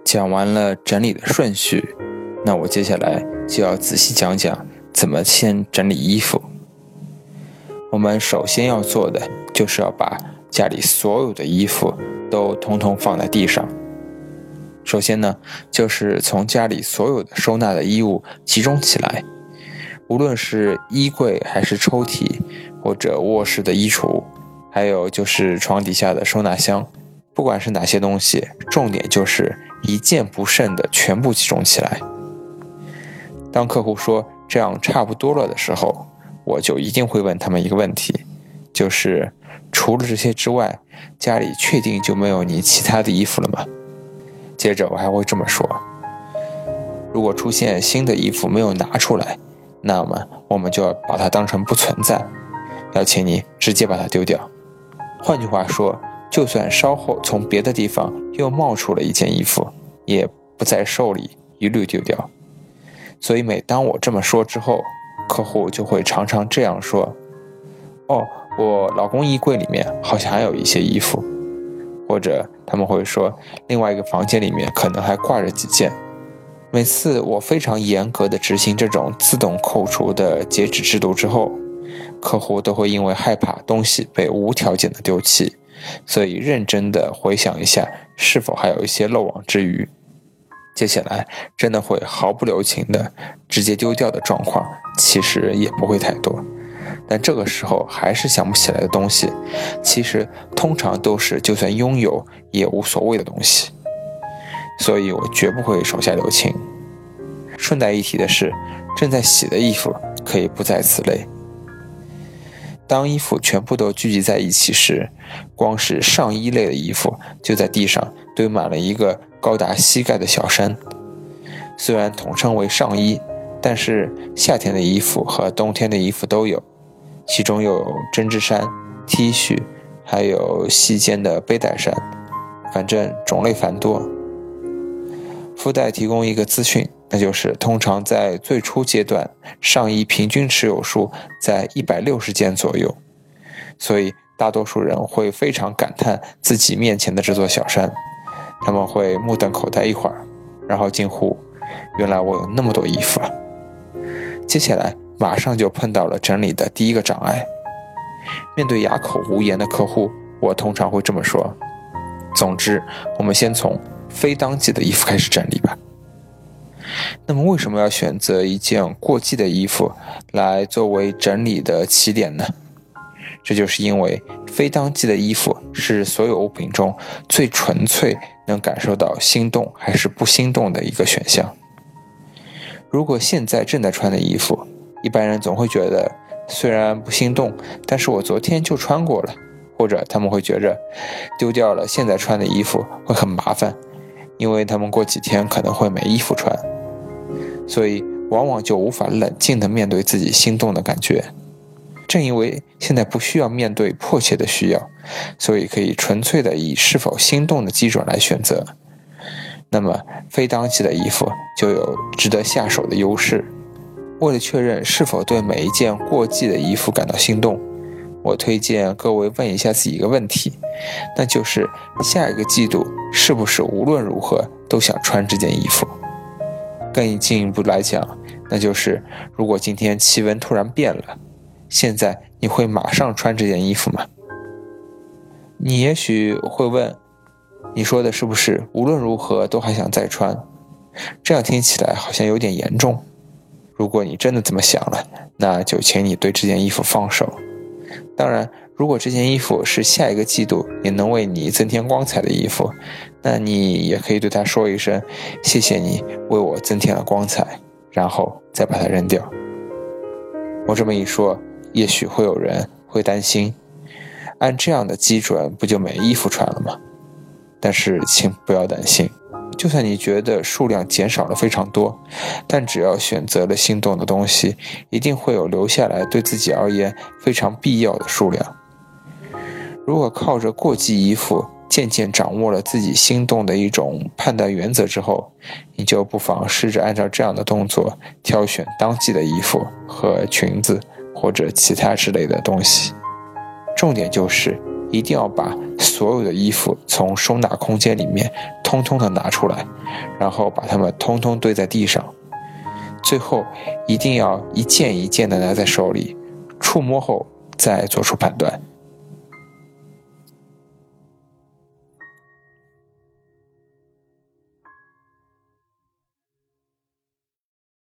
讲完了整理的顺序，那我接下来就要仔细讲讲怎么先整理衣服。我们首先要做的就是要把家里所有的衣服都统统放在地上。首先呢，就是从家里所有的收纳的衣物集中起来，无论是衣柜还是抽屉，或者卧室的衣橱，还有就是床底下的收纳箱，不管是哪些东西，重点就是一件不剩的全部集中起来。当客户说这样差不多了的时候，我就一定会问他们一个问题，就是除了这些之外，家里确定就没有你其他的衣服了吗？接着我还会这么说，如果出现新的衣服没有拿出来，那么我们就要把它当成不存在，要请你直接把它丢掉。换句话说，就算稍后从别的地方又冒出了一件衣服，也不在手里，一律丢掉。所以每当我这么说之后，客户就会常常这样说，哦，我老公衣柜里面好像还有一些衣服，或者他们会说另外一个房间里面可能还挂着几件。每次我非常严格的执行这种自动扣除的截止制度之后，客户都会因为害怕东西被无条件的丢弃，所以认真的回想一下是否还有一些漏网之鱼。接下来真的会毫不留情的直接丢掉的状况其实也不会太多，但这个时候还是想不起来的东西，其实通常都是就算拥有也无所谓的东西，所以我绝不会手下留情。顺带一提的是，正在洗的衣服可以不在此类。当衣服全部都聚集在一起时，光是上衣类的衣服就在地上堆满了一个高达膝盖的小山。虽然统称为上衣，但是夏天的衣服和冬天的衣服都有，其中又有针织衫、T 恤，还有细肩的背带衫，反正种类繁多。附带提供一个资讯，那就是通常在最初阶段，上衣平均持有数在160件左右，所以大多数人会非常感叹自己面前的这座小山，他们会目瞪口呆一会儿，然后惊呼，原来我有那么多衣服啊。接下来马上就碰到了整理的第一个障碍。面对哑口无言的客户，我通常会这么说，总之我们先从非当季的衣服开始整理吧。那么为什么要选择一件过季的衣服来作为整理的起点呢？这就是因为非当季的衣服是所有物品中最纯粹能感受到心动还是不心动的一个选项。如果现在正在穿的衣服，一般人总会觉得虽然不心动，但是我昨天就穿过了，或者他们会觉着丢掉了现在穿的衣服会很麻烦，因为他们过几天可能会没衣服穿，所以往往就无法冷静地面对自己心动的感觉。正因为现在不需要面对迫切的需要，所以可以纯粹的以是否心动的基准来选择。那么非当季的衣服就有值得下手的优势。为了确认是否对每一件过季的衣服感到心动，我推荐各位问一下自己一个问题，那就是下一个季度是不是无论如何都想穿这件衣服？更进一步来讲，那就是如果今天气温突然变了，现在你会马上穿这件衣服吗？你也许会问，你说的是不是无论如何都还想再穿？这样听起来好像有点严重。如果你真的这么想了，那就请你对这件衣服放手。当然，如果这件衣服是下一个季度也能为你增添光彩的衣服，那你也可以对它说一声，谢谢你为我增添了光彩，然后再把它扔掉。我这么一说，也许会有人会担心，按这样的基准不就没衣服穿了吗？但是请不要担心，就算你觉得数量减少了非常多，但只要选择了心动的东西，一定会有留下来对自己而言非常必要的数量。如果靠着过季衣服渐渐掌握了自己心动的一种判断原则之后，你就不妨试着按照这样的动作挑选当季的衣服和裙子或者其他之类的东西。重点就是一定要把所有的衣服从收纳空间里面通通的拿出来，然后把它们通通堆在地上，最后一定要一件一件的拿在手里，触摸后再做出判断。